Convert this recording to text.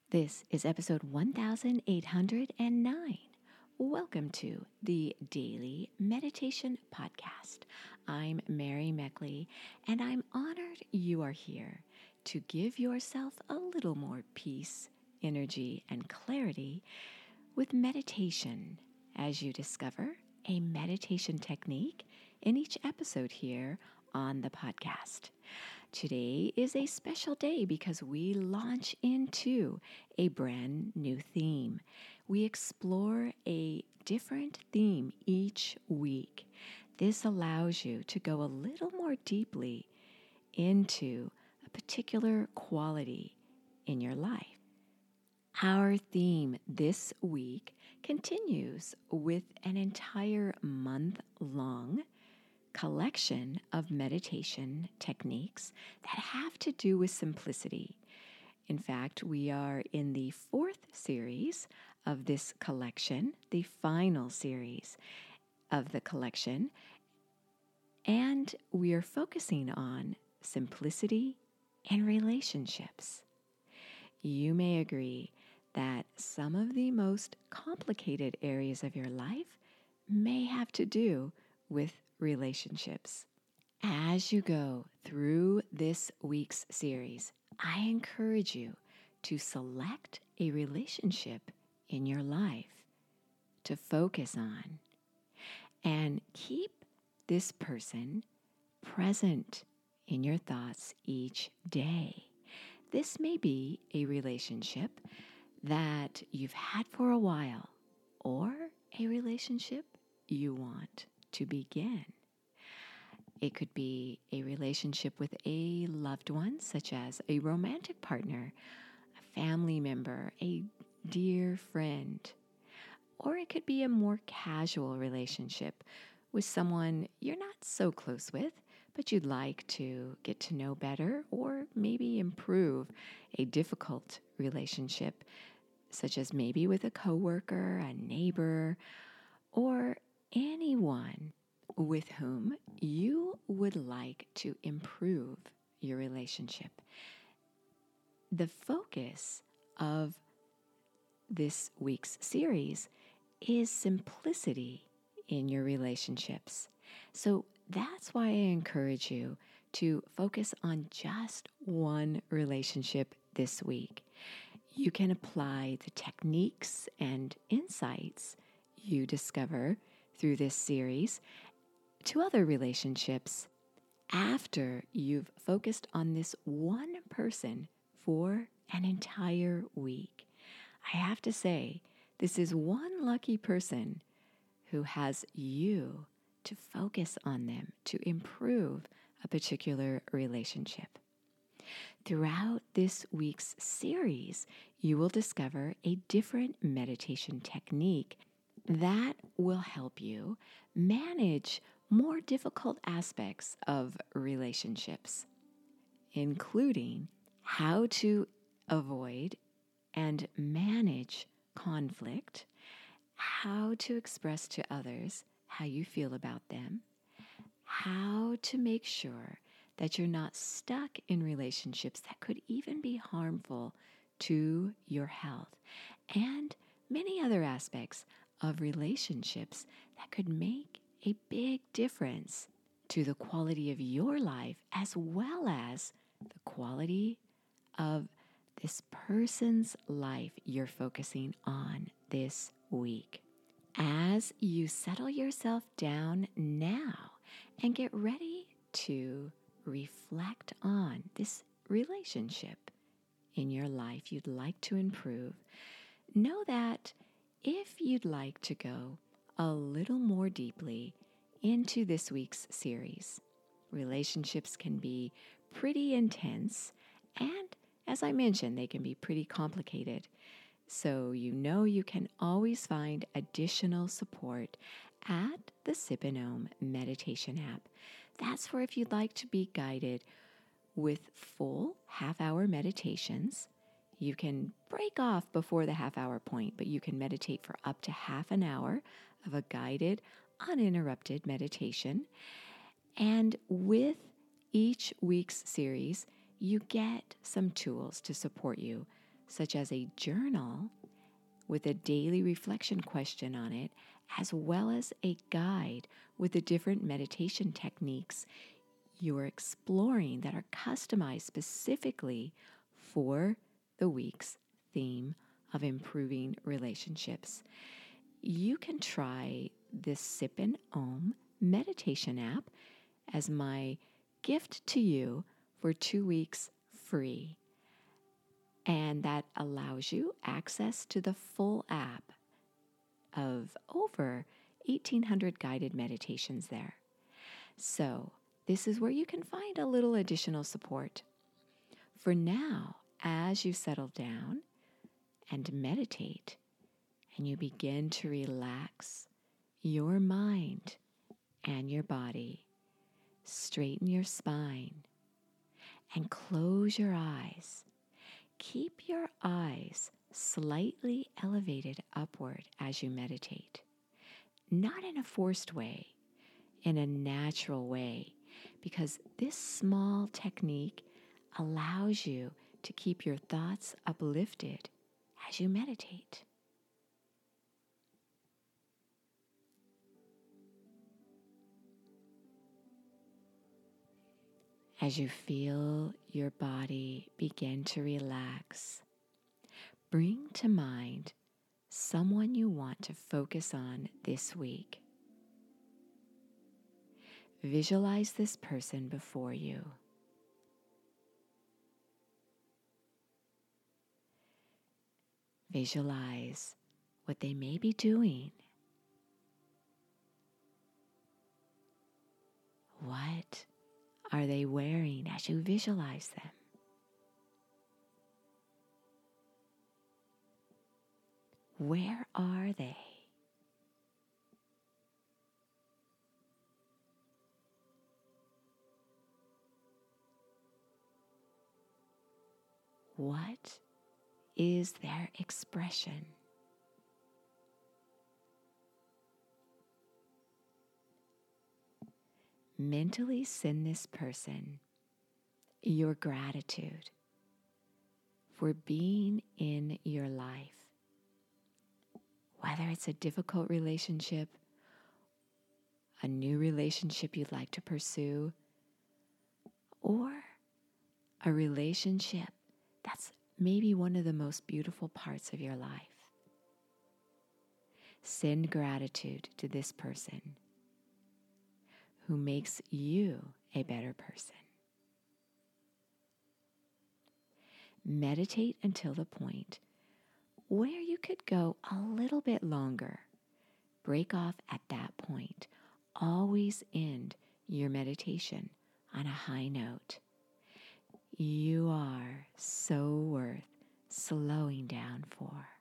This is episode 1809. Welcome to the Daily Meditation Podcast. I'm Mary Meckley, and I'm honored you are here to give yourself a little more peace, energy, and clarity with meditation as you discover a meditation technique in each episode here on the podcast. Today is a special day because we launch into a brand new theme. We explore a different theme each week. This allows you to go a little more deeply into a particular quality in your life. Our theme this week continues with an entire month-long collection of meditation techniques that have to do with simplicity. In fact, we are in the fourth series of this collection, the final series of the collection, and we are focusing on simplicity and relationships. You may agree that some of the most complicated areas of your life may have to do with relationships. As you go through this week's series, I encourage you to select a relationship in your life to focus on and keep this person present in your thoughts each day. This may be a relationship that you've had for a while or a relationship you want to begin. It could be a relationship with a loved one, such as a romantic partner, a family member, a dear friend. Or it could be a more casual relationship with someone you're not so close with, but you'd like to get to know better or maybe improve a difficult relationship, such as maybe with a coworker, a neighbor, or anyone with whom you would like to improve your relationship. The focus of this week's series is simplicity in your relationships. So that's why I encourage you to focus on just one relationship this week. You can apply the techniques and insights you discover through this series to other relationships after you've focused on this one person for an entire week. I have to say, this is one lucky person who has you to focus on them to improve a particular relationship. Throughout this week's series, you will discover a different meditation technique that will help you manage more difficult aspects of relationships, including how to avoid and manage conflict, how to express to others how you feel about them, how to make sure that you're not stuck in relationships that could even be harmful to your health, and many other aspects of relationships that could make a big difference to the quality of your life as well as the quality of this person's life you're focusing on this week. As you settle yourself down now and get ready to reflect on this relationship in your life you'd like to improve, know that if you'd like to go a little more deeply into this week's series, relationships can be pretty intense, and as I mentioned, they can be pretty complicated. So you can always find additional support at the Sip and Om meditation app. That's for if you'd like to be guided with full half-hour meditations. You can break off before the half-hour point, but you can meditate for up to half an hour of a guided, uninterrupted meditation. And with each week's series, you get some tools to support you such as a journal with a daily reflection question on it, as well as a guide with the different meditation techniques you're exploring that are customized specifically for the week's theme of improving relationships. You can try this Sip and Om meditation app as my gift to you for 2 weeks free. And that allows you access to the full app of over 1,800 guided meditations there. So this is where you can find a little additional support. For now, as you settle down and meditate, and you begin to relax your mind and your body, straighten your spine, and close your eyes. Keep your eyes slightly elevated upward as you meditate, not in a forced way, in a natural way, because this small technique allows you to keep your thoughts uplifted as you meditate. As you feel your body begin to relax, bring to mind someone you want to focus on this week. Visualize this person before you. Visualize what they may be doing. What are they wearing as you visualize them? Where are they? What is their expression? Mentally send this person your gratitude for being in your life. Whether it's a difficult relationship, a new relationship you'd like to pursue, or a relationship that's maybe one of the most beautiful parts of your life. Send gratitude to this person who makes you a better person. Meditate until the point where you could go a little bit longer. Break off at that point. Always end your meditation on a high note. You are so worth slowing down for.